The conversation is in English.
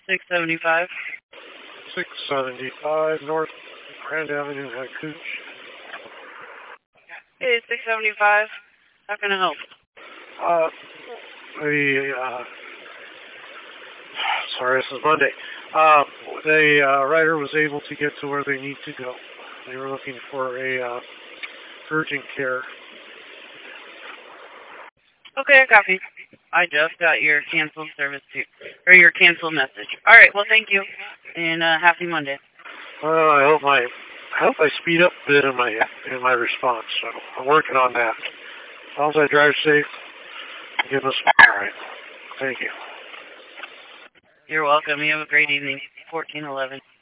675. 675 North Grand Avenue, Hacooch. Hey, 675. How can I help? Sorry, this is Monday. The rider was able to get to where they need to go. They were looking for a urgent care. Okay, I copy. I just got your canceled service too, or your canceled message. All right, well, thank you, and happy Monday. Well, I hope I speed up a bit in my response. So I'm working on that. As long as I drive safe, give us all right. Thank you. You're welcome. You have a great evening. 1411.